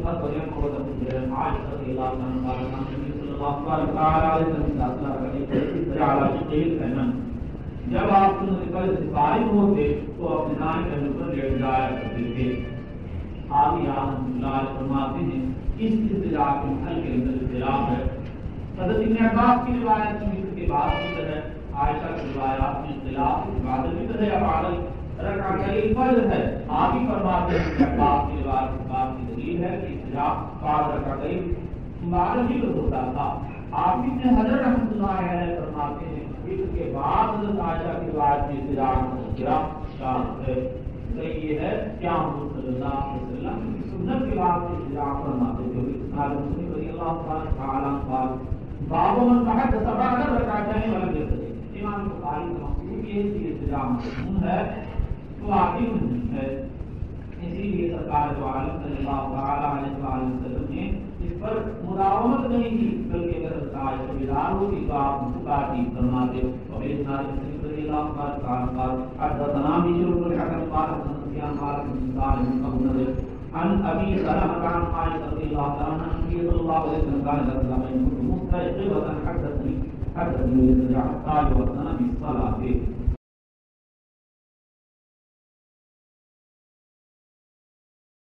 بہت بڑھیا محبت عائشہ رضی اللہ عنہا قال نبی صلی اللہ علیہ وسلم جب آپ فارغ ہوتے تو اپنے دائیں پہلو پر لیٹ جایا کرتے تھے. آپ رحمۃ اللہ فرماتے ہیں اس اضطجاع کے محل کے اندر اختلاف ہے. حضرت ابن عباس کی روایت میں اس کے بعد ذکر ہے, عائشہ کی روایات میں اختلاف عبادت ذکر ہے, عبادت رکعتین فرض ہے. آپ ہی فرماتے ہیں کہ عباس کی روایت اس بات کی دلیل ہے کہ اضطجاع بعد رکعتین عبادت ہی ہوتا تھا. آپ ہی نے حضرت رحمۃ اللہ علیہ فرماتے ہیں اس کے بعد حضرت عائشہ کی روایت میں اضطجاع کا شرط ہے. یہ ہے کیا حضور صلی اللہ علیہ وسلم کی سنت کے بعد اضطجاع فرماتے تھے. مسلم رضی اللہ تعالی عنہ باب من تحدث بعد ركعتين ولم يصلي. امام بخاری کا مقصود یہ ہے کہ اضطجاع مضمون ہے تو واقعی نہیں ہے. اسی لیے سرکار دو عالم صلی اللہ تعالی علیہ وسلم نے اس پر مداومت نہیں کی, بلکہ اگر عائشہ بیدار ہوتی تو آپ مسکراتی فرماتے. اور اسناد مسلم رضی اللہ تعالی عنہ حدثنا بشر بن الحكم قال حدثنا سفيان قال حدثنا عن ابي سلمة عن عائشة رضي الله عنها عن النبي صلى الله عليه وسلم قال اذا كنت مستيقظا حدثني الاضطجاع قال وأنا بالصلاة